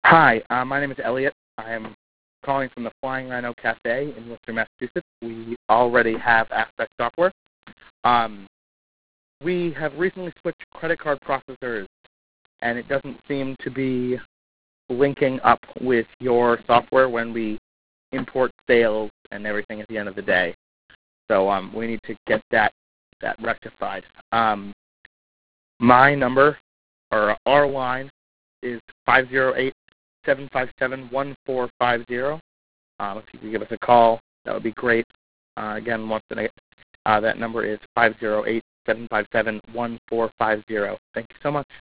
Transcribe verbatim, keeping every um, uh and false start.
Hi, uh, my name is Elliot. I am calling from the Flying Rhino Cafe in Worcester, Massachusetts. We already have Aspect software. Um, we have recently switched credit card processors, and it doesn't seem to be linking up with your software when we import sales and everything at the end of the day. So um, we need to get that that rectified. Um, my number, or our line, is five zero eight, seven five seven, one four five zero. Um, if you could give us a call, that would be great. Uh, again, once again, uh, that number is five zero eight, seven five seven, one four five zero. Thank you so much.